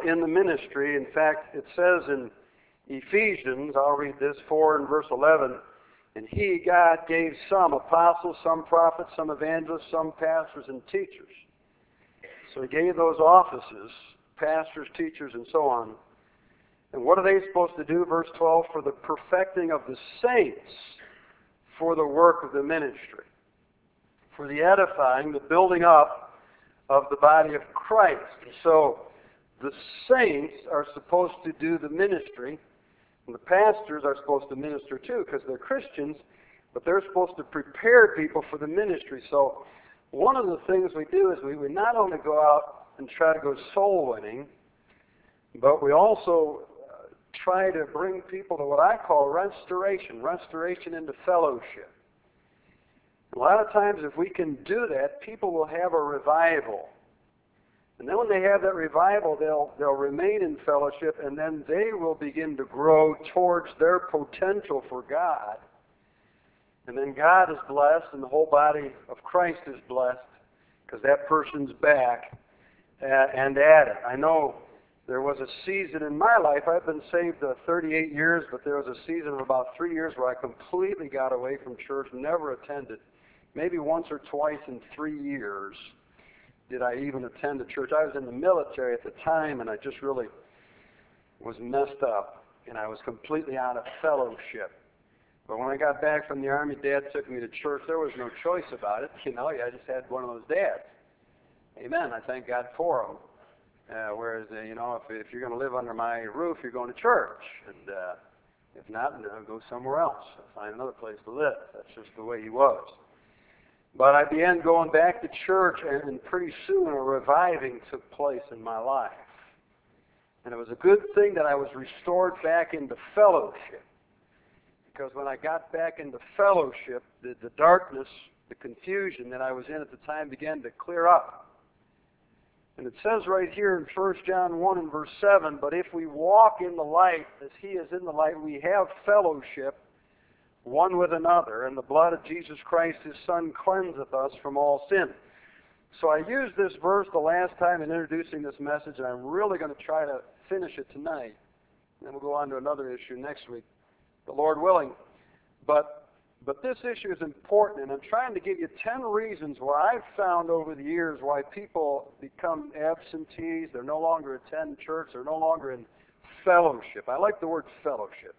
in the ministry. In fact, it says in Ephesians, I'll read this, 4 and verse 11, and He, God, gave some apostles, some prophets, some evangelists, some pastors and teachers. So He gave those offices, pastors, teachers, and so on. And what are they supposed to do? Verse 12, for the perfecting of the saints, for the work of the ministry, for the edifying, the building up of the body of Christ. And so the saints are supposed to do the ministry, and the pastors are supposed to minister too, because they're Christians, but they're supposed to prepare people for the ministry. So one of the things we do is we not only go out and try to go soul winning, but we also try to bring people to what I call restoration into fellowship. A lot of times if we can do that, people will have a revival. And then when they have that revival, they'll remain in fellowship, and then they will begin to grow towards their potential for God. And then God is blessed, and the whole body of Christ is blessed, because that person's back and at it. I know there was a season in my life, I've been saved 38 years, but there was a season of about 3 years where I completely got away from church, never attended. Maybe once or twice in 3 years did I even attend a church. I was in the military at the time, and I just really was messed up, and I was completely out of fellowship. But when I got back from the Army, Dad took me to church. There was no choice about it. I just had one of those dads. Amen. I thank God for them. Whereas, if you're going to live under my roof, you're going to church. And if not, go somewhere else. Find another place to live. That's just the way he was. But I began going back to church, and pretty soon a reviving took place in my life. And it was a good thing that I was restored back into fellowship. Because when I got back into fellowship, the darkness, the confusion that I was in at the time began to clear up. And it says right here in 1 John 1 and verse 7, but if we walk in the light as He is in the light, we have fellowship one with another, and the blood of Jesus Christ, His Son, cleanseth us from all sin. So I used this verse the last time in introducing this message, and I'm really going to try to finish it tonight. And then we'll go on to another issue next week, the Lord willing. But this issue is important, and I'm trying to give you 10 reasons why I've found over the years why people become absentees. They're no longer attend church. They're no longer in fellowship. I like the word fellowship.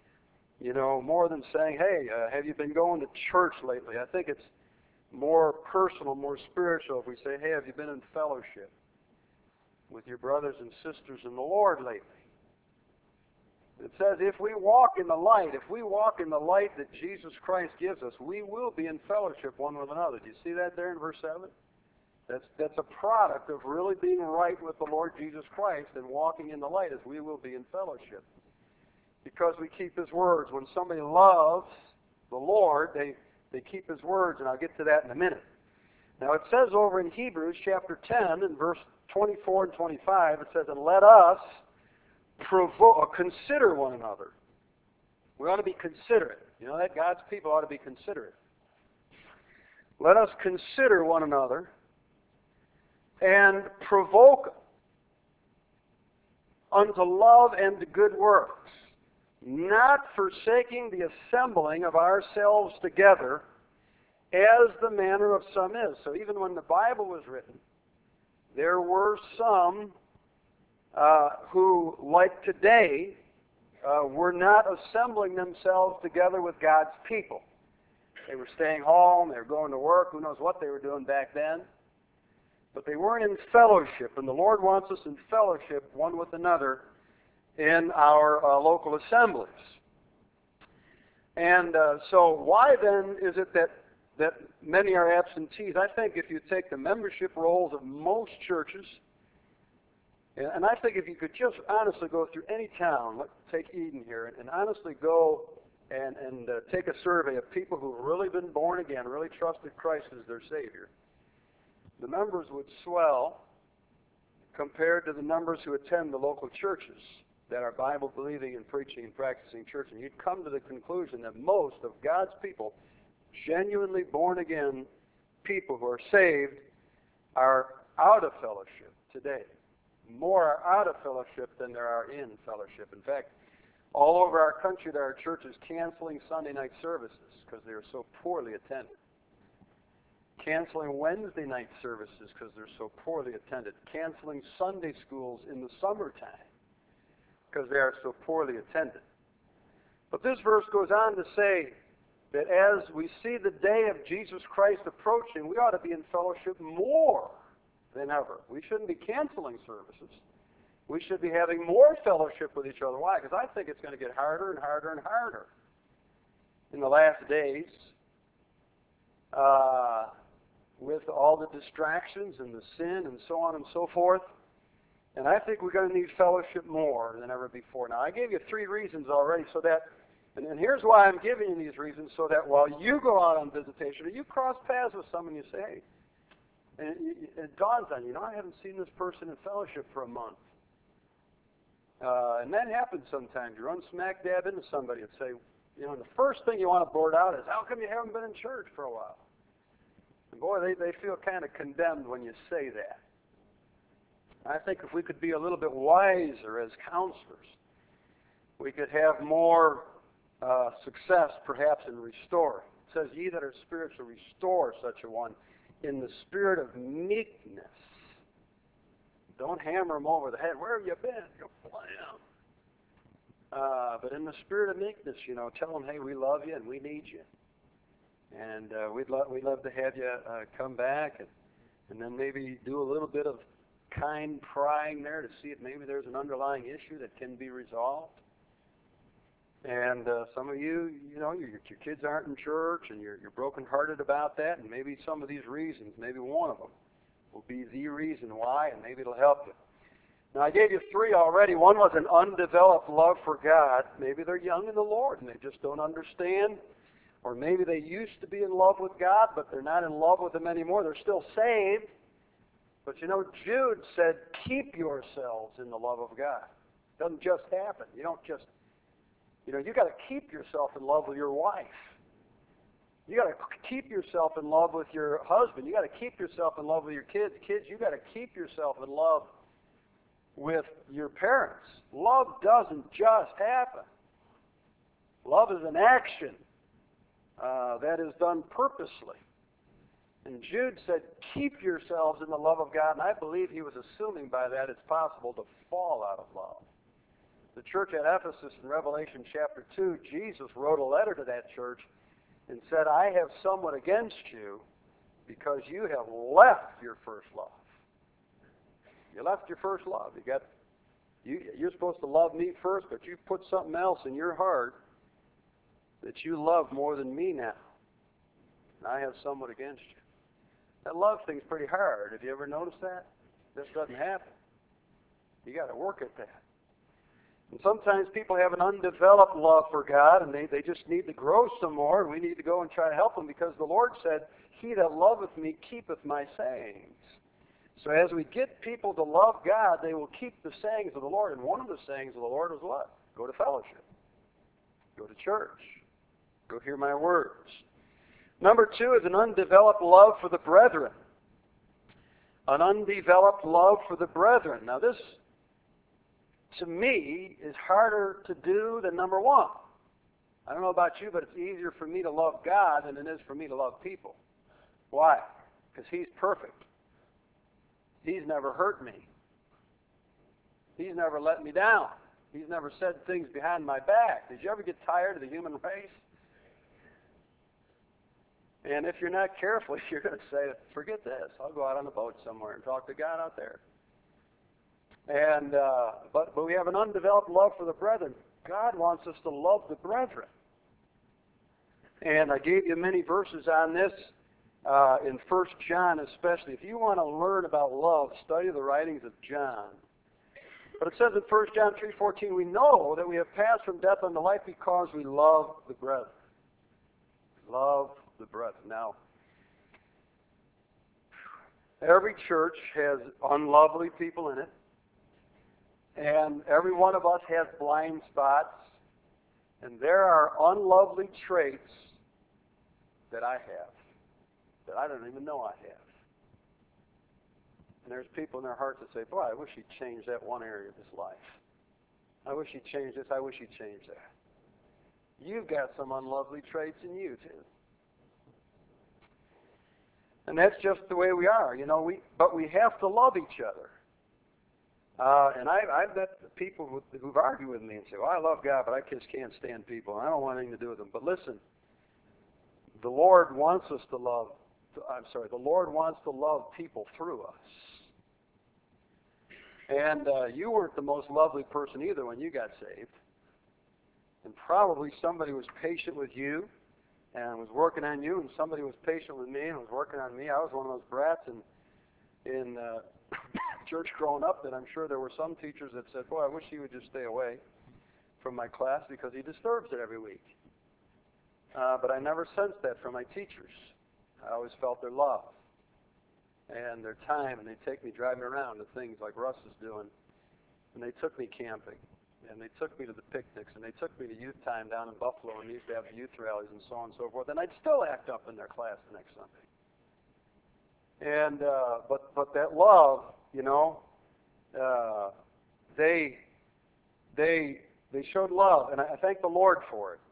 More than saying, hey, have you been going to church lately? I think it's more personal, more spiritual if we say, hey, have you been in fellowship with your brothers and sisters in the Lord lately? It says if we walk in the light that Jesus Christ gives us, we will be in fellowship one with another. Do you see that there in verse 7? That's a product of really being right with the Lord Jesus Christ and walking in the light as we will be in fellowship. Because we keep His words. When somebody loves the Lord, they keep His words, and I'll get to that in a minute. Now it says over in Hebrews chapter 10 and verse 24 and 25, it says, and let us consider one another. We ought to be considerate. That God's people ought to be considerate. Let us consider one another and provoke unto love and to good works, not forsaking the assembling of ourselves together, as the manner of some is. So even when the Bible was written, there were some who, like today, were not assembling themselves together with God's people. They were staying home, they were going to work, who knows what they were doing back then. But they weren't in fellowship, and the Lord wants us in fellowship one with another in our local assemblies. And so why then is it that many are absentees? I think if you take the membership rolls of most churches, and I think if you could just honestly go through any town, let's take Eden here, and honestly go and take a survey of people who've really been born again, really trusted Christ as their Savior, the numbers would swell compared to the numbers who attend the local churches that are Bible-believing and preaching and practicing church. And you'd come to the conclusion that most of God's people, genuinely born-again people who are saved, are out of fellowship today. more are out of fellowship than there are in fellowship. In fact, all over our country there are churches canceling Sunday night services because they are so poorly attended. Canceling Wednesday night services because they're so poorly attended. Canceling Sunday schools in the summertime because they are so poorly attended. But this verse goes on to say that as we see the day of Jesus Christ approaching, we ought to be in fellowship more than ever. We shouldn't be canceling services. We should be having more fellowship with each other. Why? Because I think it's going to get harder and harder and harder in the last days with all the distractions and the sin and so on and so forth. And I think we're going to need fellowship more than ever before. Now, I gave you 3 reasons already so that, and here's why I'm giving you these reasons, so that while you go out on visitation or you cross paths with someone, you say, hey, and it dawns on you, I haven't seen this person in fellowship for a month. And that happens sometimes. You run smack dab into somebody and say, the first thing you want to blurt out is, how come you haven't been in church for a while? And boy, they feel kind of condemned when you say that. I think if we could be a little bit wiser as counselors, we could have more success perhaps in restoring. It says, ye that are spiritual, restore such a one in the spirit of meekness. Don't hammer them over the head. Where have you been? Blam. But in the spirit of meekness, tell them, hey, we love you and we need you. And we'd love to have you come back and then maybe do a little bit of kind prying there to see if maybe there's an underlying issue that can be resolved. And some of you, your kids aren't in church and you're brokenhearted about that, and maybe some of these reasons, maybe one of them will be the reason why, and maybe it'll help you. Now, I gave you 3 already. One was an undeveloped love for God. Maybe they're young in the Lord and they just don't understand. Or maybe they used to be in love with God, but they're not in love with Him anymore. They're still saved. But Jude said, keep yourselves in the love of God. It doesn't just happen. You don't just, you got to keep yourself in love with your wife. You got to keep yourself in love with your husband. You got to keep yourself in love with your kids. Kids, you got to keep yourself in love with your parents. Love doesn't just happen. Love is an action that is done purposely. And Jude said, keep yourselves in the love of God. And I believe he was assuming by that it's possible to fall out of love. The church at Ephesus in Revelation chapter 2, Jesus wrote a letter to that church and said, I have somewhat against you because you have left your first love. You left your first love. You're supposed to love me first, but you put something else in your heart that you love more than me now. And I have somewhat against you. That love thing's pretty hard. Have you ever noticed that? This doesn't happen. You got to work at that. And sometimes people have an undeveloped love for God, and they just need to grow some more, and we need to go and try to help them because the Lord said, he that loveth me keepeth my sayings. So as we get people to love God, they will keep the sayings of the Lord. And one of the sayings of the Lord was what? Go to fellowship. Go to church. Go hear my words. Number 2 is an undeveloped love for the brethren. An undeveloped love for the brethren. Now this, to me, is harder to do than number 1. I don't know about you, but it's easier for me to love God than it is for me to love people. Why? Because He's perfect. He's never hurt me. He's never let me down. He's never said things behind my back. Did you ever get tired of the human race? And if you're not careful, you're going to say, forget this. I'll go out on the boat somewhere and talk to God out there. And but we have an undeveloped love for the brethren. God wants us to love the brethren. And I gave you many verses on this in 1 John especially. If you want to learn about love, study the writings of John. But it says in 1 John 3:14, we know that we have passed from death unto life because we love the brethren. Love the brethren. Now, every church has unlovely people in it. And every one of us has blind spots. And there are unlovely traits that I have that I don't even know I have. And there's people in their hearts that say, boy, I wish he'd change that one area of his life. I wish he'd change this. I wish he'd change that. You've got some unlovely traits in you, too. And that's just the way we are, but we have to love each other. And I've met people who've argued with me and say, well, I love God, but I just can't stand people. And I don't want anything to do with them. But listen, the Lord wants us to love, the Lord wants to love people through us. And you weren't the most lovely person either when you got saved. And probably somebody was patient with you and was working on you, and somebody was patient with me and was working on me. I was one of those brats in church growing up that I'm sure there were some teachers that said, boy, I wish he would just stay away from my class because he disturbs it every week. But I never sensed that from my teachers. I always felt their love and their time, and they take me driving around to things like Russ is doing. And they took me camping, and they took me to the picnics, and they took me to youth time down in Buffalo, and they used to have the youth rallies and so on and so forth. And I'd still act up in their class the next Sunday. And but that love, they showed love, and I thank the Lord for it.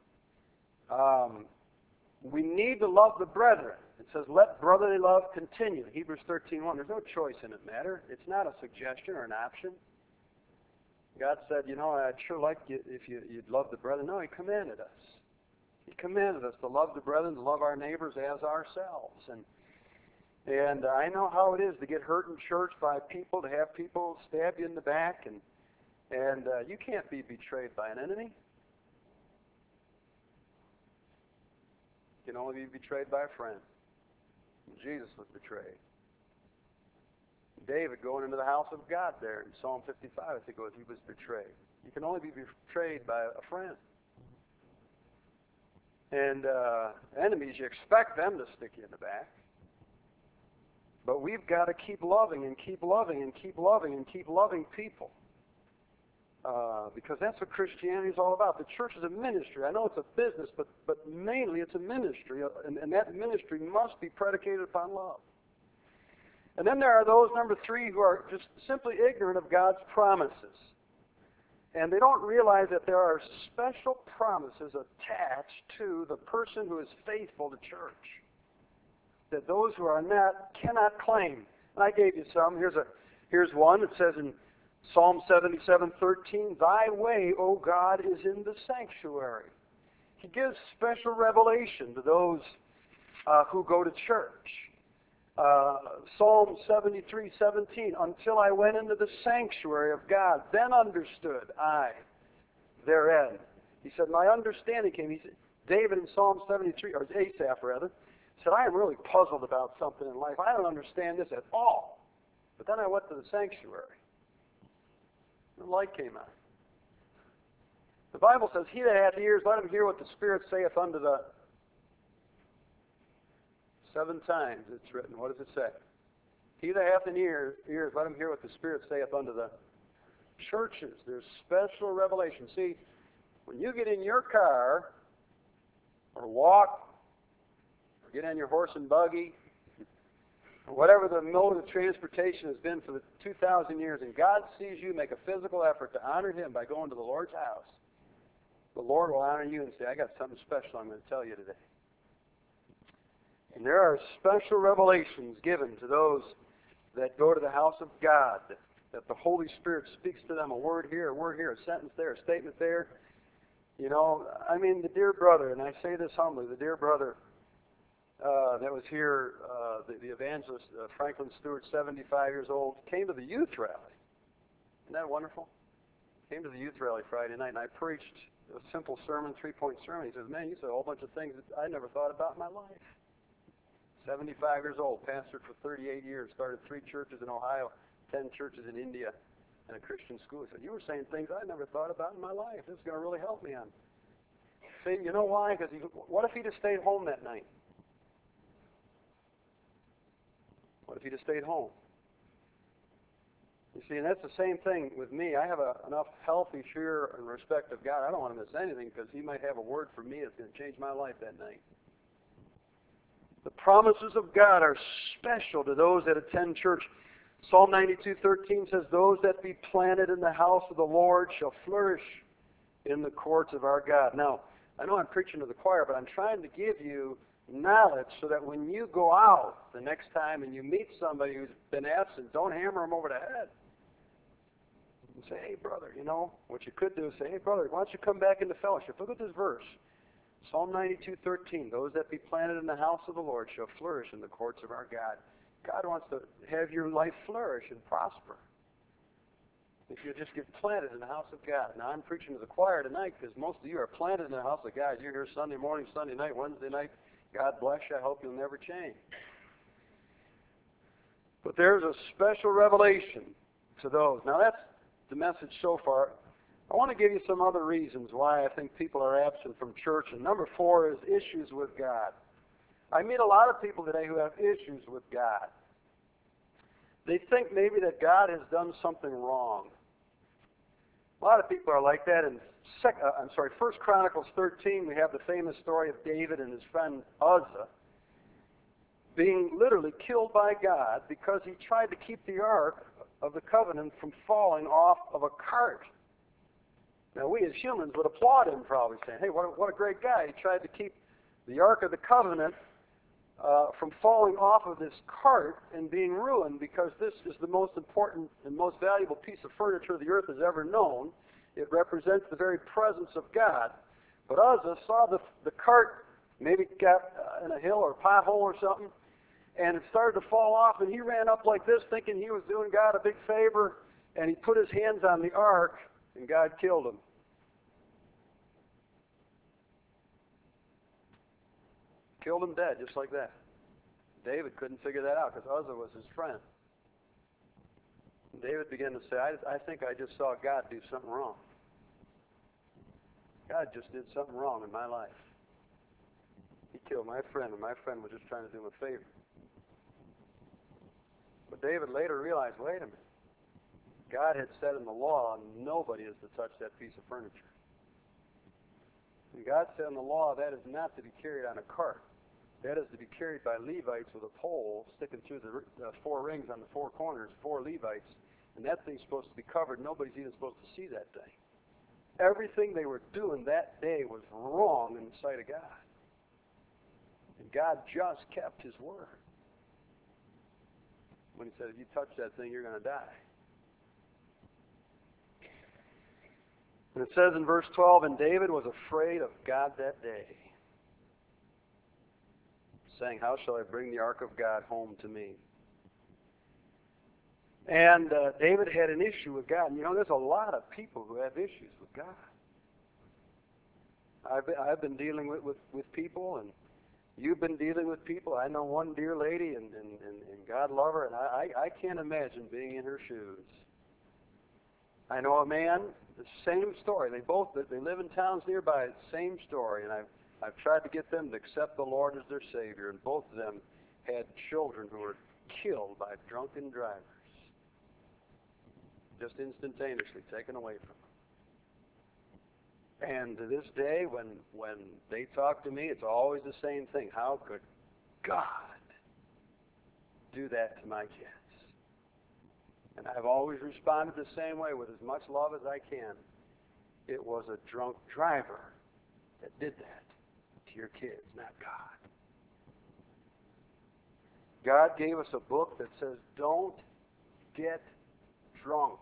We need to love the brethren. It says, let brotherly love continue. Hebrews 13:1. There's no choice in it, matter. It's not a suggestion or an option. God said, I'd sure like you if you'd love the brethren. No, He commanded us. He commanded us to love the brethren, to love our neighbors as ourselves. And I know how it is to get hurt in church by people, to have people stab you in the back, and you can't be betrayed by an enemy. You can only be betrayed by a friend. Jesus was betrayed. David going into the house of God there in Psalm 55, I think it was, he was betrayed. You can only be betrayed by a friend. And enemies, you expect them to stick you in the back. But we've got to keep loving and keep loving and keep loving and keep loving people. Because that's what Christianity is all about. The church is a ministry. I know it's a business, but mainly it's a ministry. And that ministry must be predicated upon love. And then there are those, number 3, who are just simply ignorant of God's promises. And they don't realize that there are special promises attached to the person who is faithful to church, that those who are not cannot claim. And I gave you some. Here's one. It says in Psalm 77:13, Thy way, O God, is in the sanctuary. He gives special revelation to those who go to church. Psalm 73:17, Until I went into the sanctuary of God, then understood I therein. He said, my understanding came. He said, David in Psalm 73, or Asaph rather, said, I am really puzzled about something in life. I don't understand this at all. But then I went to the sanctuary. The light came on. The Bible says, He that hath ears, let him hear what the Spirit saith unto the... 7 times it's written. What does it say? He that hath an ears, let him hear what the Spirit saith unto the churches. There's special revelation. See, when you get in your car, or walk, or get on your horse and buggy, or whatever the mode of transportation has been for the 2,000 years, and God sees you make a physical effort to honor Him by going to the Lord's house, the Lord will honor you and say, I got something special I'm going to tell you today. And there are special revelations given to those that go to the house of God, that the Holy Spirit speaks to them, a word here, a sentence there, a statement there. The dear brother, and I say this humbly, the dear brother that was here, the evangelist, Franklin Stewart, 75 years old, came to the youth rally. Isn't that wonderful? Came to the youth rally Friday night, and I preached a simple sermon, 3-point sermon. He says, man, you said a whole bunch of things that I never thought about in my life. 75 years old, pastored for 38 years, started 3 churches in Ohio, 10 churches in India, and a Christian school. He said, you were saying things I never thought about in my life. This is going to really help me on. See, you know why? Because what if he'd have stayed home that night? What if he'd have stayed home? You see, and that's the same thing with me. I have enough healthy fear and respect of God. I don't want to miss anything because He might have a word for me that's going to change my life that night. The promises of God are special to those that attend church. Psalm 92:13 says, "Those that be planted in the house of the Lord shall flourish in the courts of our God." Now, I know I'm preaching to the choir, but I'm trying to give you knowledge so that when you go out the next time and you meet somebody who's been absent, don't hammer them over the head. And say, "Hey, brother, you know," what you could do is say, "Hey, brother, why don't you come back into fellowship? Look at this verse. Psalm 92:13, "Those that be planted in the house of the Lord shall flourish in the courts of our God." God wants to have your life flourish and prosper. If you just get planted in the house of God. Now, I'm preaching to the choir tonight because most of you are planted in the house of God. You're here Sunday morning, Sunday night, Wednesday night. God bless you. I hope you'll never change. But there's a special revelation to those. Now, that's the message so far. I want to give you some other reasons why I think people are absent from church. And number 4 is issues with God. I meet a lot of people today who have issues with God. They think maybe that God has done something wrong. A lot of people are like that. In 1 Chronicles 13, we have the famous story of David and his friend Uzzah being literally killed by God because he tried to keep the Ark of the Covenant from falling off of a cart. Now, we as humans would applaud him, probably saying, "Hey, what a great guy. He tried to keep the Ark of the Covenant from falling off of this cart and being ruined, because this is the most important and most valuable piece of furniture the earth has ever known. It represents the very presence of God." But Uzzah saw the cart maybe got in a hill or pothole or something, and it started to fall off, and he ran up like this thinking he was doing God a big favor, and he put his hands on the ark, and God killed him. Killed him dead, just like that. David couldn't figure that out because Uzzah was his friend. And David began to say, I think I just saw God do something wrong. God just did something wrong in my life. He killed my friend, and my friend was just trying to do him a favor. But David later realized, wait a minute. God had said in the law, nobody is to touch that piece of furniture. And God said in the law, that is not to be carried on a cart. That is to be carried by Levites with a pole sticking through the 4 rings on the 4 corners, 4 Levites. And that thing's supposed to be covered. Nobody's even supposed to see that thing. Everything they were doing that day was wrong in the sight of God. And God just kept his word. When he said, if you touch that thing, you're going to die. And it says in verse 12, and David was afraid of God that day, saying, how shall I bring the ark of God home to me? And David had an issue with God. And you know, there's a lot of people who have issues with God. I've been dealing with people, and you've been dealing with people. I know one dear lady, and God love her, and I can't imagine being in her shoes. I know a man, the same story. They live in towns nearby, same story, and I've tried to get them to accept the Lord as their Savior, and both of them had children who were killed by drunken drivers. Just instantaneously taken away from them. And to this day, when they talk to me, it's always the same thing. How could God do that to my kids? And I've always responded the same way, with as much love as I can. It was a drunk driver that did that to your kids, not God. God gave us a book that says, don't get drunk.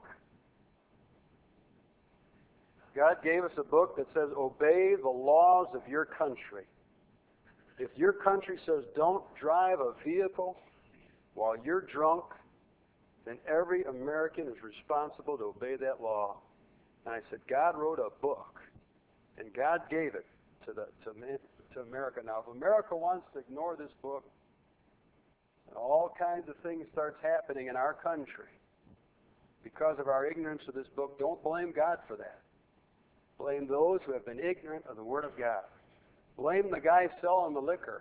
God gave us a book that says, obey the laws of your country. If your country says don't drive a vehicle while you're drunk, then every American is responsible to obey that law. And I said, God wrote a book, and God gave it to America. Now, if America wants to ignore this book, all kinds of things starts happening in our country because of our ignorance of this book. Don't blame God for that. Blame those who have been ignorant of the Word of God. Blame the guy selling the liquor.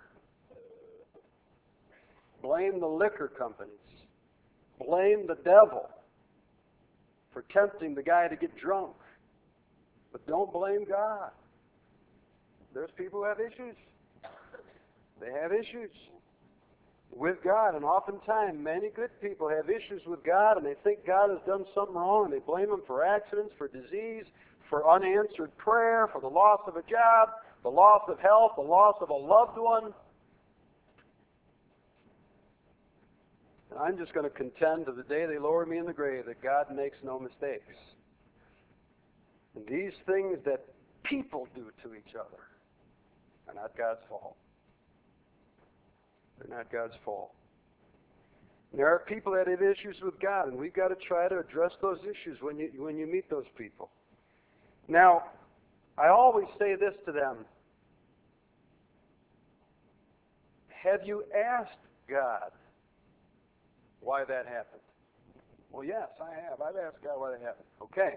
Blame the liquor companies. Blame the devil for tempting the guy to get drunk. But don't blame God. There's people who have issues. They have issues. with God. And oftentimes, many good people have issues with God, and they think God has done something wrong, and they blame Him for accidents, for disease, for unanswered prayer, for the loss of a job, the loss of health, the loss of a loved one. And I'm just going to contend to the day they lower me in the grave that God makes no mistakes. And these things that people do to each other are not God's fault. They're not God's fault. And there are people that have issues with God, and we've got to try to address those issues when you meet those people. Now, I always say this to them. Have you asked God why that happened? Well, yes, I have. I've asked God why that happened. Okay.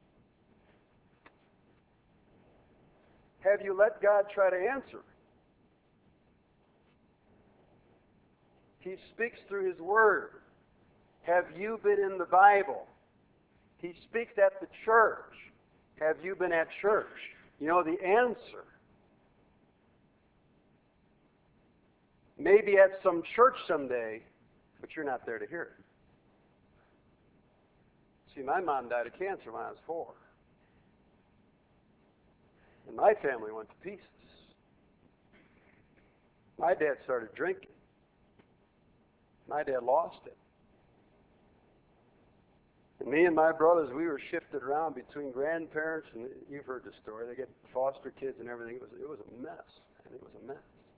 Have you let God try to answer? He speaks through His Word. Have you been in the Bible? He speaks at the church. Have you been at church? You know the answer. Maybe at some church someday, but you're not there to hear it. See, my mom died of cancer when I was 4. And my family went to pieces. My dad started drinking. My dad lost it. And me and my brothers, we were shifted around between grandparents, and you've heard the story. They get foster kids and everything. It was a mess. And it was a mess.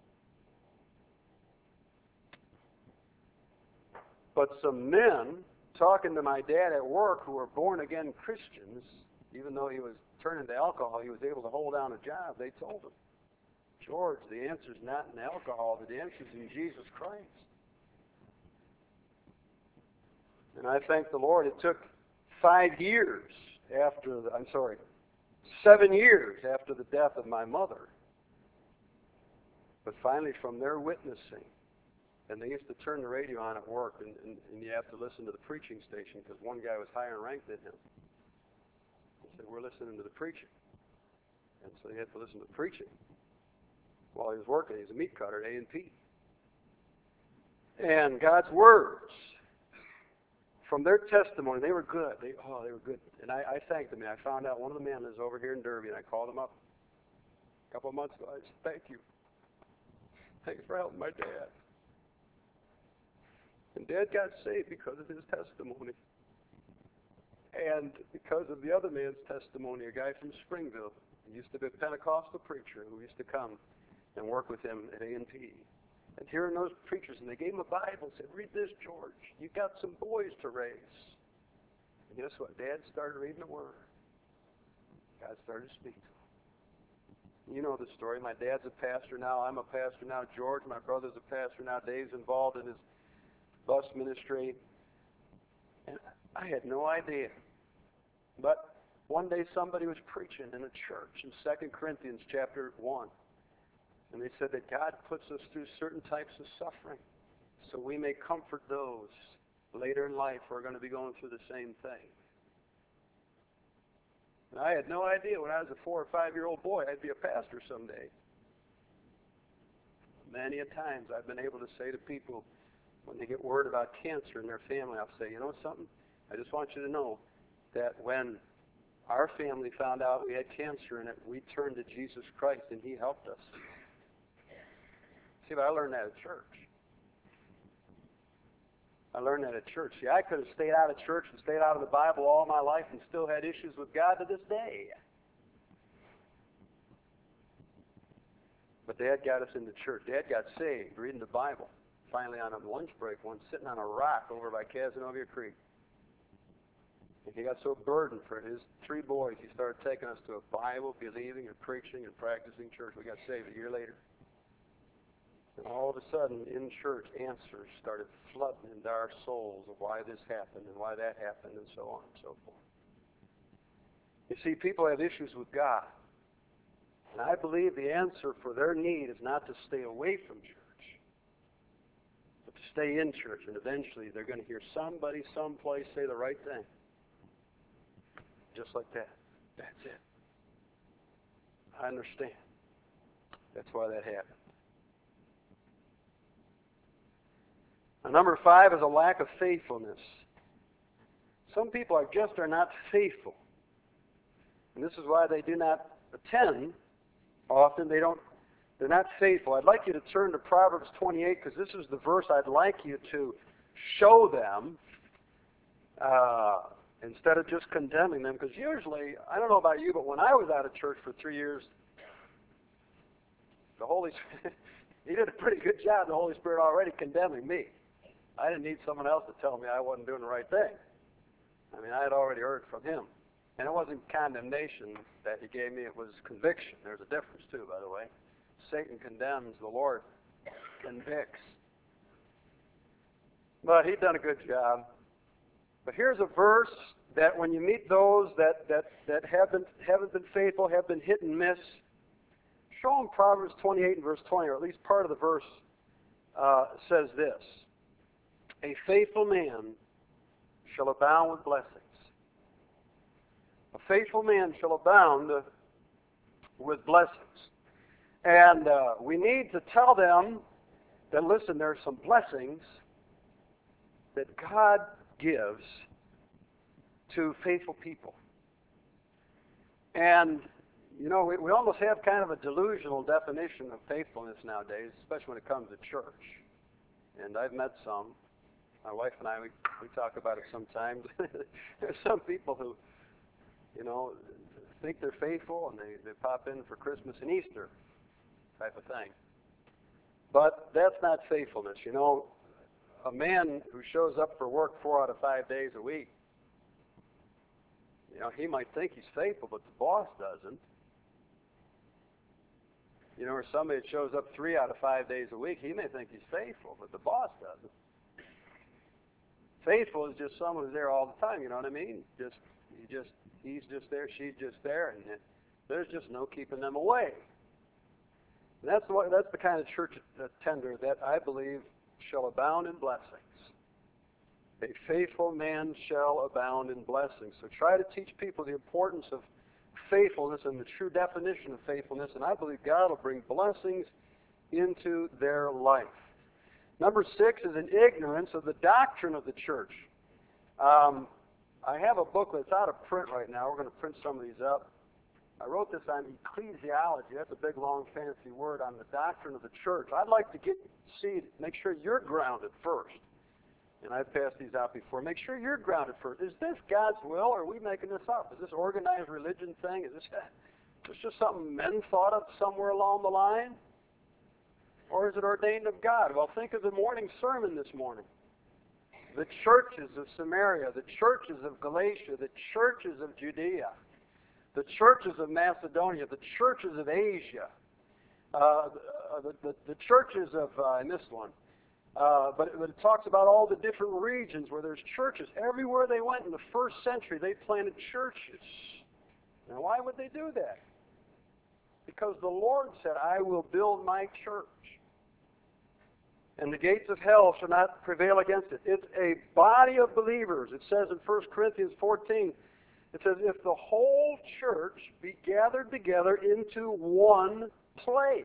But some men talking to my dad at work who were born-again Christians, even though he was turning to alcohol, he was able to hold down a job. They told him, George, the answer's not in alcohol. The answer's in Jesus Christ. And I thank the Lord. It took 7 years after the death of my mother. But finally, from their witnessing, and they used to turn the radio on at work, and you have to listen to the preaching station because one guy was higher ranked than him. He said, we're listening to the preaching. And so he had to listen to the preaching while he was working. He was a meat cutter at A&P. And God's words, from their testimony, they were good. They were good. And I thanked them. And I found out one of the men is over here in Derby, and I called him up a couple of months ago. I said, thank you. Thanks for helping my dad. And Dad got saved because of his testimony. And because of the other man's testimony, a guy from Springville. He used to be a Pentecostal preacher who used to come and work with him at A&P. And hearing those preachers, and they gave him a Bible and said, read this, George. You've got some boys to raise. And guess what? Dad started reading the Word. God started to speak to him. You know the story. My dad's a pastor now. I'm a pastor now. George, my brother's a pastor now. Dave's involved in his bus ministry. And I had no idea. But one day somebody was preaching in a church in 2 Corinthians chapter 1. And they said that God puts us through certain types of suffering so we may comfort those later in life who are going to be going through the same thing. And I had no idea when I was a 4 or 5-year-old boy I'd be a pastor someday. Many a times I've been able to say to people when they get word about cancer in their family, I'll say, you know something? I just want you to know that when our family found out we had cancer in it, we turned to Jesus Christ and He helped us. See, but I learned that at church. I learned that at church. See, I could have stayed out of church and stayed out of the Bible all my life and still had issues with God to this day. But Dad got us into church. Dad got saved reading the Bible. Finally, on a lunch break, one sitting on a rock over by Cazenovia Creek. And he got so burdened for his 3 boys, he started taking us to a Bible, believing and preaching and practicing church. We got saved a year later. And all of a sudden, in church, answers started flooding into our souls of why this happened and why that happened and so on and so forth. You see, people have issues with God. And I believe the answer for their need is not to stay away from church, but to stay in church. And eventually, they're going to hear somebody, someplace say the right thing. Just like that. That's it. I understand. That's why that happened. Number 5 is a lack of faithfulness. Some people are not faithful. And this is why they do not attend often. They're not faithful. I'd like you to turn to Proverbs 28 because this is the verse I'd like you to show them instead of just condemning them. Because usually, I don't know about you, but when I was out of church for 3 years, the Holy Spirit, He did a pretty good job, the Holy Spirit, already condemning me. I didn't need someone else to tell me I wasn't doing the right thing. I mean, I had already heard from Him. And it wasn't condemnation that He gave me, it was conviction. There's a difference too, by the way. Satan condemns, the Lord convicts. But He'd done a good job. But here's a verse that when you meet those that haven't been faithful, have been hit and miss, show them Proverbs 28 and verse 20, or at least part of the verse says this: a faithful man shall abound with blessings. A faithful man shall abound with blessings. And we need to tell them that, listen, there are some blessings that God gives to faithful people. And, you know, we almost have kind of a delusional definition of faithfulness nowadays, especially when it comes to church. And I've met some. My wife and I, we talk about it sometimes. There's some people who, you know, think they're faithful and they pop in for Christmas and Easter type of thing. But that's not faithfulness. You know, a man who shows up for work 4 out of 5 days a week, you know, he might think he's faithful, but the boss doesn't. You know, or somebody that shows up 3 out of 5 days a week, he may think he's faithful, but the boss doesn't. Faithful is just someone who's there all the time, you know what I mean? He's just there, she's just there, and there's just no keeping them away. And that's the kind of church attender that I believe shall abound in blessings. A faithful man shall abound in blessings. So try to teach people the importance of faithfulness and the true definition of faithfulness, and I believe God will bring blessings into their life. Number 6 is an ignorance of the doctrine of the church. I have a booklet. It's out of print right now. We're going to print some of these up. I wrote this on ecclesiology. That's a big, long, fancy word on the doctrine of the church. I'd like to make sure you're grounded first. And I've passed these out before. Make sure you're grounded first. Is this God's will, or are we making this up? Is this organized religion thing? Is this just something men thought of somewhere along the line? Or is it ordained of God? Well, think of the morning sermon this morning. The churches of Samaria, the churches of Galatia, the churches of Judea, the churches of Macedonia, the churches of Asia, the churches of, I missed one. But it talks about all the different regions where there's churches. Everywhere they went in the first century, they planted churches. Now, why would they do that? Because the Lord said, I will build my church, and the gates of hell shall not prevail against it. It's a body of believers. It says in 1 Corinthians 14, it says, if the whole church be gathered together into one place.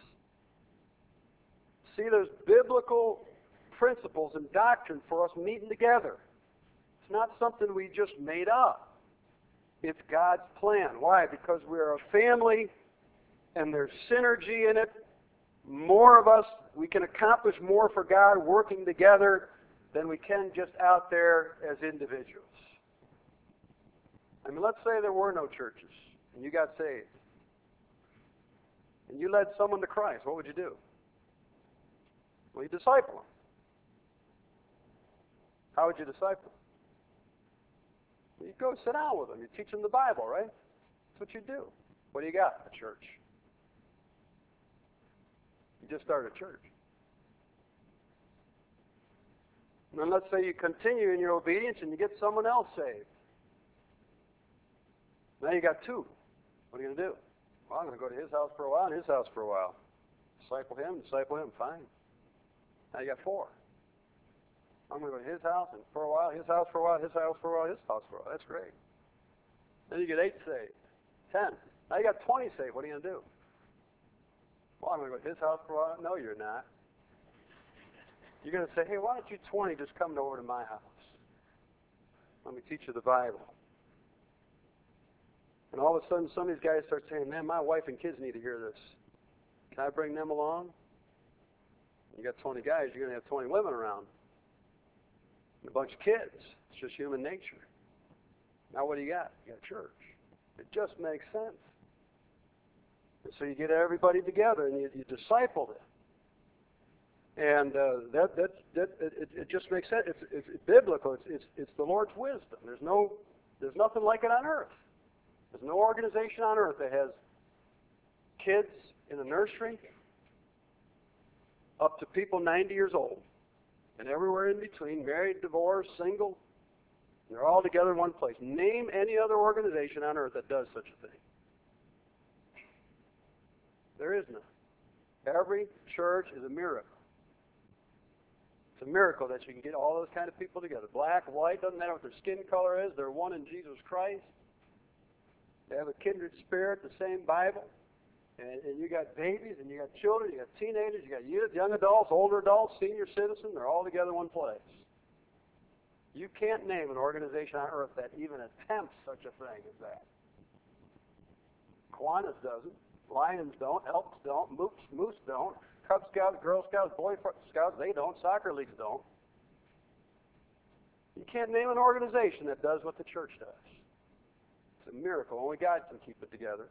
See, there's biblical principles and doctrine for us meeting together. It's not something we just made up. It's God's plan. Why? Because we're a family and there's synergy in it. More of us, we can accomplish more for God working together than we can just out there as individuals. I mean, let's say there were no churches and you got saved. And you led someone to Christ. What would you do? Well, you disciple them. How would you disciple them? Well, you go sit down with them. You teach them the Bible, right? That's what you do. What do you got? A church. You just started a church. And then let's say you continue in your obedience and you get someone else saved. Now you got 2. What are you going to do? Well, I'm going to go to his house for a while and his house for a while. Disciple him, fine. Now you got 4. I'm going to go to his house and for a while, his house for a while, his house for a while, his house for a while. That's great. Then you get 8 saved. 10. Now you got 20 saved. What are you going to do? Well, I'm going to go to his house for a while. No, you're not. You're going to say, hey, why don't you 20 just come over to my house? Let me teach you the Bible. And all of a sudden, some of these guys start saying, man, my wife and kids need to hear this. Can I bring them along? You got 20 guys, you're going to have 20 women around. And a bunch of kids. It's just human nature. Now what do you got? You got church. It just makes sense. And so you get everybody together and you disciple them. And it just makes sense. It's biblical. It's the Lord's wisdom. There's nothing like it on earth. There's no organization on earth that has kids in the nursery up to people 90 years old, and everywhere in between, married, divorced, single. They're all together in one place. Name any other organization on earth that does such a thing. There is none. Every church is a miracle. It's a miracle that you can get all those kind of people together. Black, white, doesn't matter what their skin color is. They're one in Jesus Christ. They have a kindred spirit, the same Bible. And you got babies, and you got children, you got teenagers, you got youth, young adults, older adults, senior citizens. They're all together in one place. You can't name an organization on earth that even attempts such a thing as that. Kiwanis doesn't. Lions don't. Elks don't. Moose don't. Cub Scouts, Girl Scouts, Boy Scouts, they don't. Soccer leagues don't. You can't name an organization that does what the church does. It's a miracle. Only God can keep it together.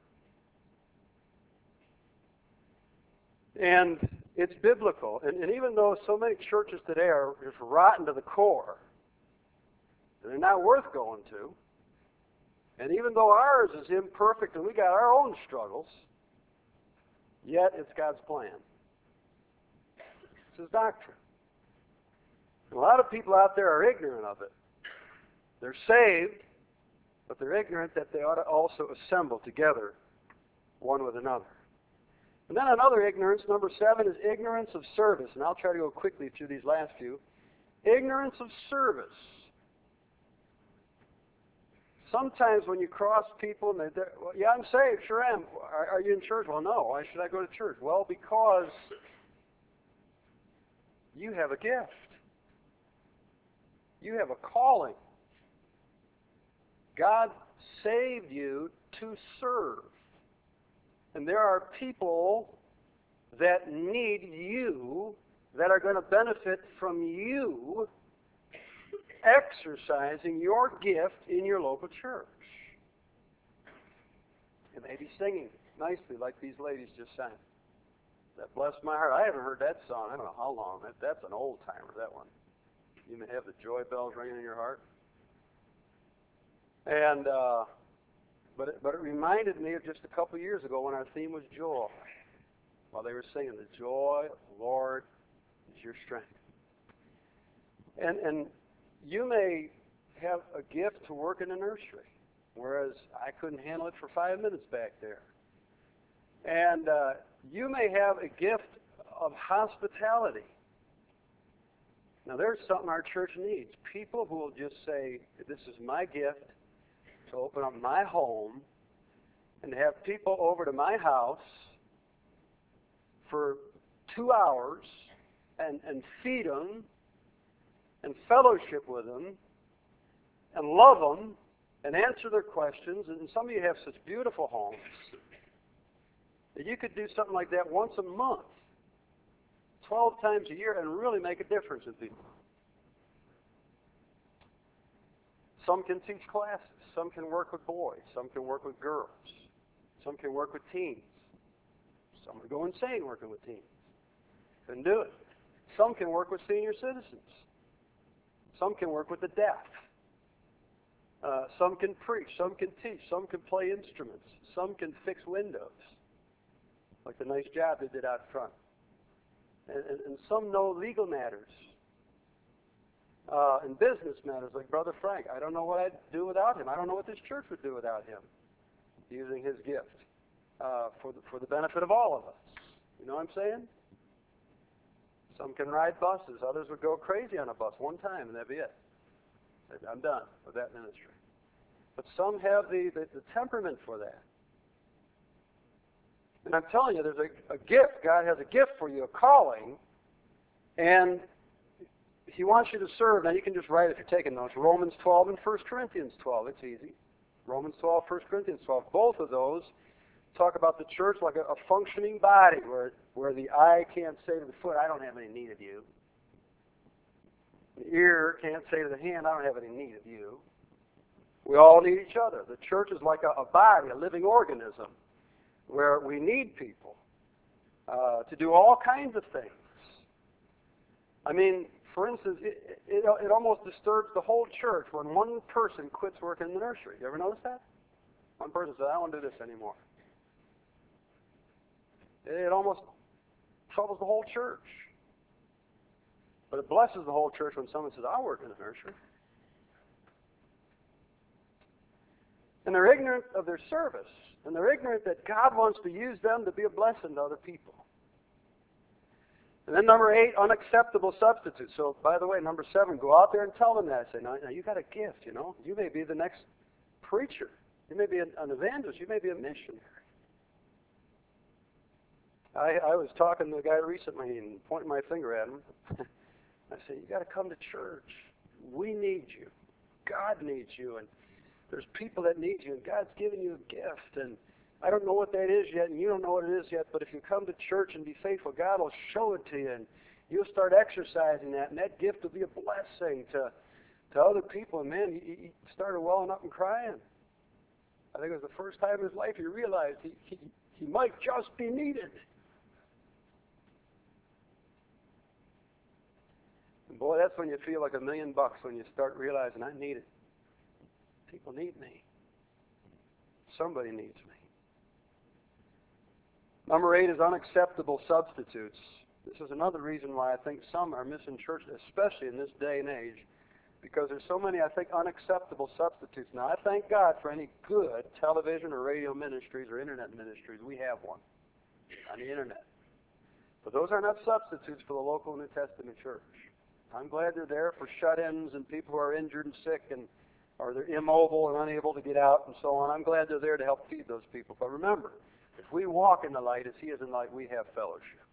And it's biblical. And even though so many churches today are just rotten to the core, and they're not worth going to, and even though ours is imperfect and we got our own struggles, yet it's God's plan. It's His doctrine. And a lot of people out there are ignorant of it. They're saved, but they're ignorant that they ought to also assemble together one with another. And then another ignorance, number 7, is ignorance of service. And I'll try to go quickly through these last few. Ignorance of service. Sometimes when you cross people, and they're, well, yeah, I'm saved, sure am. Are you in church? Well, no. Why should I go to church? Well, because you have a gift. You have a calling. God saved you to serve. And there are people that need you, that are going to benefit from you exercising your gift in your local church. You may be singing nicely like these ladies just sang. That blessed my heart. I haven't heard that song. I don't know how long. That's an old timer, that one. You may have the joy bells ringing in your heart. And but it reminded me of just a couple years ago when our theme was joy. While they were singing, the joy of the Lord is your strength. And you may have a gift to work in a nursery, whereas I couldn't handle it for 5 minutes back there. And you may have a gift of hospitality. Now, there's something our church needs. People who will just say, this is my gift to open up my home and to have people over to my house for 2 hours and feed them and fellowship with them and love them and answer their questions. And some of you have such beautiful homes that you could do something like that once a month, 12 times a year, and really make a difference in people. Some can teach classes. Some can work with boys. Some can work with girls. Some can work with teens. Some would go insane working with teens. Couldn't do it. Some can work with senior citizens. Some can work with the deaf. Some can preach. Some can teach. Some can play instruments. Some can fix windows, like the nice job they did out front. And some know legal matters. And business matters, like Brother Frank. I don't know what I'd do without him. I don't know what this church would do without him, using his gift for the benefit of all of us. You know what I'm saying? Some can ride buses. Others would go crazy on a bus one time, and that'd be it. I'm done with that ministry. But some have the temperament for that. And I'm telling you, there's a gift. God has a gift for you, a calling. And He wants you to serve. Now, you can just write if you're taking notes. Romans 12 and 1 Corinthians 12. It's easy. Romans 12, 1 Corinthians 12. Both of those talk about the church like a functioning body where the eye can't say to the foot, I don't have any need of you. The ear can't say to the hand, I don't have any need of you. We all need each other. The church is like a body, a living organism, where we need people to do all kinds of things. I mean, for instance, it almost disturbs the whole church when one person quits working in the nursery. You ever notice that? One person says, I don't want to do this anymore. It almost troubles the whole church. But it blesses the whole church when someone says, I'll work in the nursery. And they're ignorant of their service. And they're ignorant that God wants to use them to be a blessing to other people. And then number 8, unacceptable substitutes. So, by the way, number 7, go out there and tell them that. Say, now you got a gift, you know. You may be the next preacher. You may be an evangelist. You may be a missionary. I was talking to a guy recently and pointing my finger at him. I said, you got to come to church. We need you. God needs you. And there's people that need you. And God's given you a gift. And I don't know what that is yet, and you don't know what it is yet, but if you come to church and be faithful, God will show it to you, and you'll start exercising that, and that gift will be a blessing to other people. And man, he started welling up and crying. I think it was the first time in his life he realized he might just be needed. And boy, that's when you feel like $1 million, when you start realizing I need it. People need me. Somebody needs me. Number 8 is unacceptable substitutes. This is another reason why I think some are missing church, especially in this day and age, because there's so many, I think, unacceptable substitutes. Now, I thank God for any good television or radio ministries or internet ministries. We have one on the internet. But those are not substitutes for the local New Testament church. I'm glad they're there for shut-ins and people who are injured and sick or they're immobile and unable to get out and so on. I'm glad they're there to help feed those people. But remember, if we walk in the light as He is in light, we have fellowship,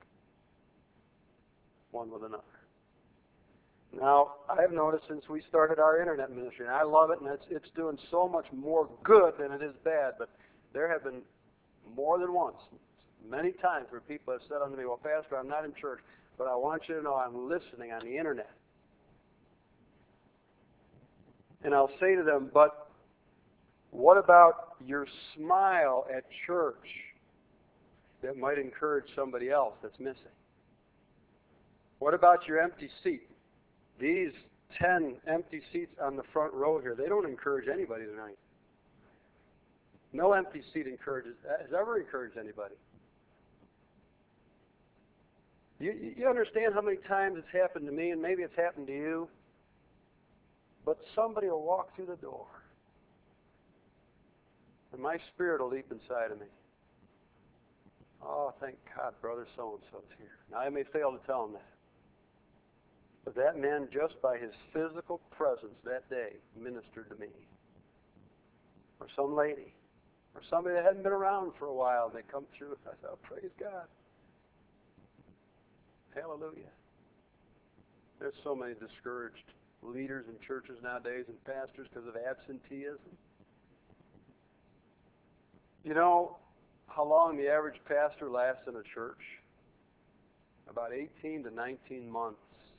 one with another. Now, I've noticed since we started our internet ministry, and I love it, and it's doing so much more good than it is bad, but there have been more than once, many times, where people have said unto me, well, Pastor, I'm not in church, but I want you to know I'm listening on the internet. And I'll say to them, but what about your smile at church that might encourage somebody else that's missing? What about your empty seat? These 10 empty seats on the front row here, they don't encourage anybody tonight. No empty seat has ever encouraged anybody. You understand how many times it's happened to me, and maybe it's happened to you, but somebody will walk through the door, and my spirit will leap inside of me. Oh, thank God, brother so-and-so's here. Now, I may fail to tell him that. But that man, just by his physical presence that day, ministered to me. Or some lady. Or somebody that hadn't been around for a while, and they come through. I said, oh, praise God. Hallelujah. There's so many discouraged leaders in churches nowadays and pastors because of absenteeism. You know how long the average pastor lasts in a church? About 18 to 19 months.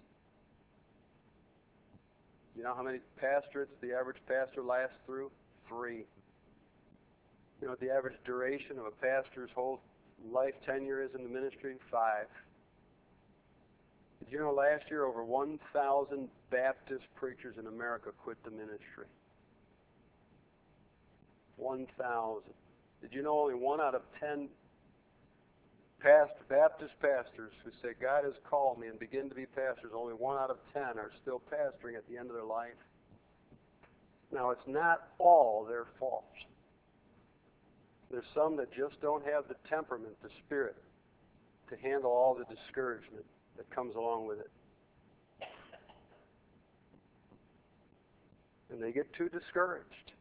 You know how many pastorates the average pastor lasts through? 3. You know what the average duration of a pastor's whole life tenure is in the ministry? 5. Did you know last year over 1,000 Baptist preachers in America quit the ministry? 1,000. Did you know only 1 out of 10 Baptist pastors who say, God has called me and begin to be pastors, only 1 out of 10 are still pastoring at the end of their life? Now, it's not all their fault. There's some that just don't have the temperament, the spirit, to handle all the discouragement that comes along with it. And they get too discouraged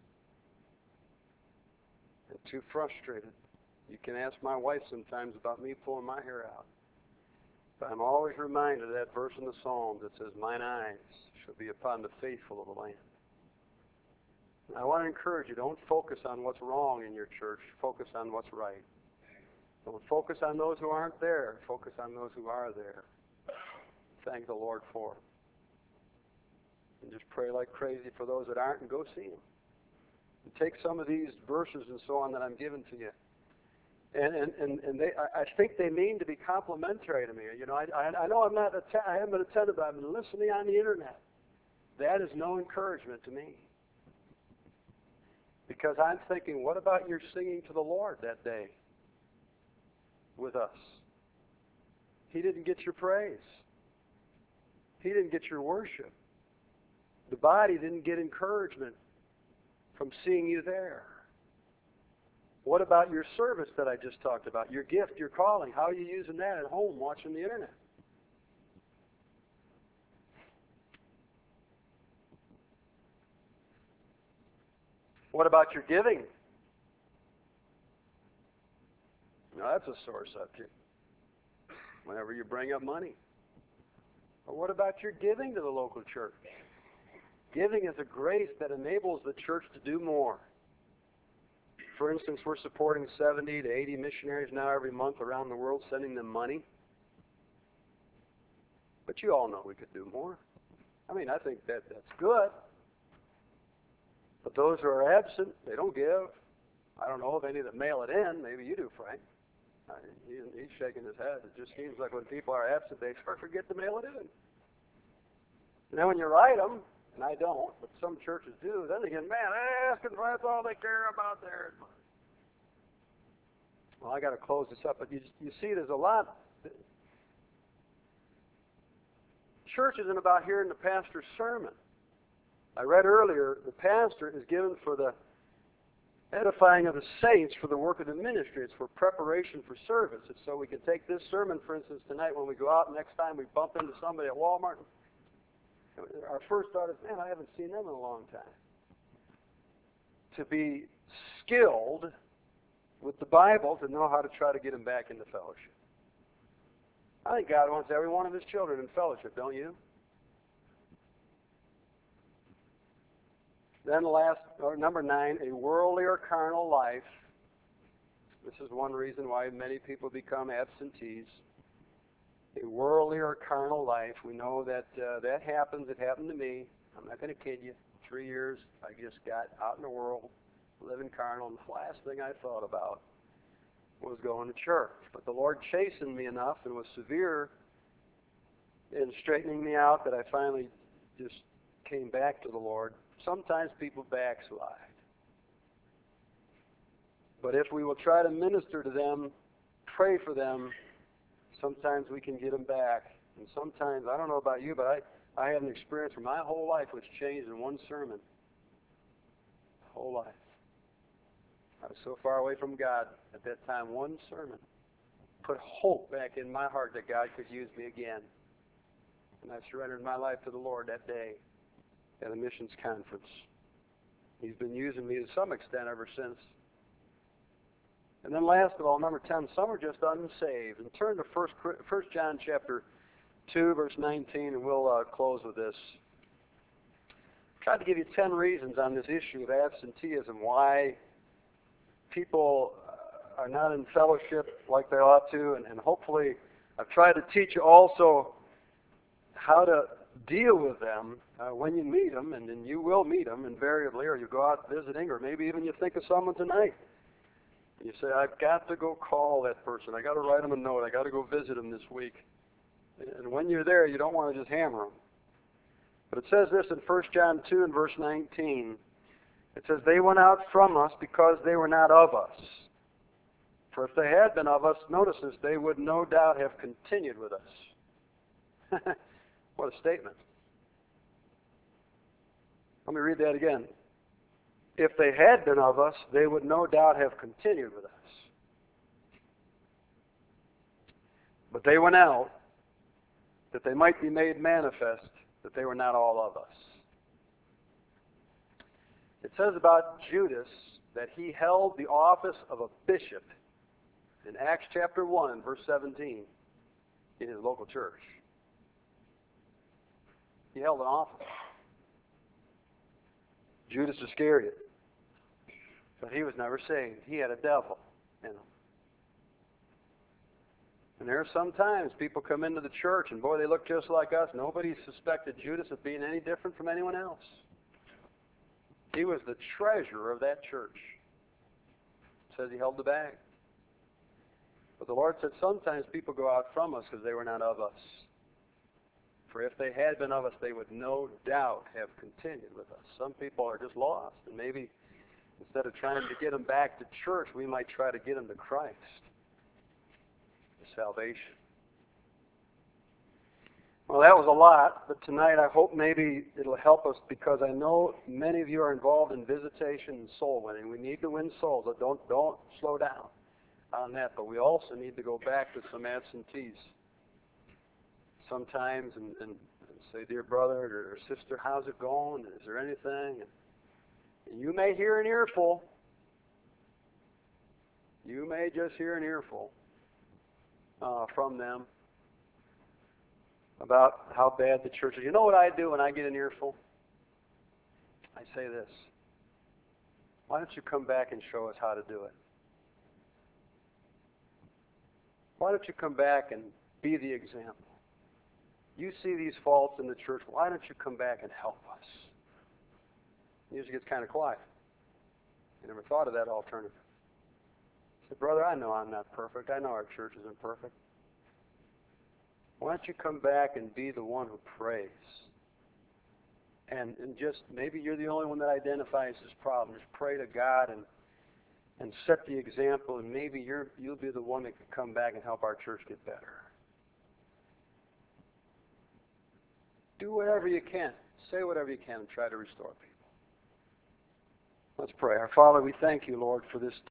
and too frustrated. You can ask my wife sometimes about me pulling my hair out. But I'm always reminded of that verse in the Psalms that says, "Mine eyes shall be upon the faithful of the land." And I want to encourage you, don't focus on what's wrong in your church. Focus on what's right. Don't focus on those who aren't there. Focus on those who are there. Thank the Lord for them. And just pray like crazy for those that aren't and go see them. And take some of these verses and so on that I'm giving to you. And I think they mean to be complimentary to me. You know, I know I haven't been attended, but I've been listening on the internet. That is no encouragement to me. Because I'm thinking, what about your singing to the Lord that day with us? He didn't get your praise. He didn't get your worship. The body didn't get encouragement from seeing you there. What about your service that I just talked about? Your gift, your calling. How are you using that at home, watching the internet? What about your giving? Now, that's a sore subject. Whenever you bring up money. Or what about your giving to the local church? Giving is a grace that enables the church to do more. For instance, we're supporting 70 to 80 missionaries now every month around the world, sending them money. But you all know we could do more. I mean, I think that's good. But those who are absent, they don't give. I don't know of any that mail it in. Maybe you do, Frank. He's shaking his head. It just seems like when people are absent, they forget to mail it in. And then when you write them, and I don't, but some churches do, then they get mad. Asking for that's all they care about there. Well, I got to close this up, but you see there's a lot. Church isn't about hearing the pastor's sermon. I read earlier, the pastor is given for the edifying of the saints for the work of the ministry. It's for preparation for service. It's so we can take this sermon, for instance, tonight when we go out, next time we bump into somebody at Walmart. Our first thought is, man, I haven't seen them in a long time. To be skilled with the Bible to know how to try to get them back into fellowship. I think God wants every one of His children in fellowship, don't you? Then number 9, a worldly or carnal life. This is one reason why many people become absentees. A worldly or carnal life. We know that that happens. It happened to me. I'm not going to kid you. 3 years, I just got out in the world, living carnal, and the last thing I thought about was going to church. But the Lord chastened me enough and was severe in straightening me out that I finally just came back to the Lord. Sometimes people backslide. But if we will try to minister to them, pray for them, sometimes we can get them back. And sometimes, I don't know about you, but I had an experience where my whole life was changed in one sermon. Whole life. I was so far away from God at that time. One sermon put hope back in my heart that God could use me again. And I surrendered my life to the Lord that day at a missions conference. He's been using me to some extent ever since. And then last of all, number 10, some are just unsaved. And turn to 1 John chapter 2, verse 19, and we'll close with this. I tried to give you 10 reasons on this issue of absenteeism, why people are not in fellowship like they ought to, and hopefully I've tried to teach you also how to deal with them when you meet them, and then you will meet them invariably, or you go out visiting, or maybe even you think of someone tonight. And you say, I've got to go call that person. I've got to write them a note. I've got to go visit them this week. And when you're there, you don't want to just hammer them. But it says this in 1 John 2 and verse 19. It says, they went out from us because they were not of us. For if they had been of us, notice this, they would no doubt have continued with us. What a statement. Let me read that again. If they had been of us, they would no doubt have continued with us. But they went out that they might be made manifest that they were not all of us. It says about Judas that he held the office of a bishop in Acts chapter 1, verse 17. in his local church. He held an office. Judas Iscariot. But he was never saved. He had a devil in him. And there are sometimes people come into the church and boy, they look just like us. Nobody suspected Judas of being any different from anyone else. He was the treasurer of that church. It says he held the bag. But the Lord said sometimes people go out from us because they were not of us. For if they had been of us, they would no doubt have continued with us. Some people are just lost. And maybe instead of trying to get them back to church, we might try to get them to Christ. Salvation. Well, that was a lot, but tonight I hope maybe it'll help us because I know many of you are involved in visitation and soul winning. We need to win souls. Don't slow down on that, but we also need to go back to some absentees sometimes and say, dear brother or sister, how's it going? Is there anything? And you may hear an earful. You may just hear an earful from them about how bad the church is. You know what I do when I get an earful? I say this. Why don't you come back and show us how to do it? Why don't you come back and be the example? You see these faults in the church. Why don't you come back and help us? It usually gets kind of quiet. I never thought of that alternative. I said, brother, I know I'm not perfect. I know our church isn't perfect. Why don't you come back and be the one who prays? And just, maybe you're the only one that identifies this problem. Just pray to God and set the example, and maybe you'll be the one that can come back and help our church get better. Do whatever you can. Say whatever you can and try to restore people. Let's pray. Our Father, we thank you, Lord, for this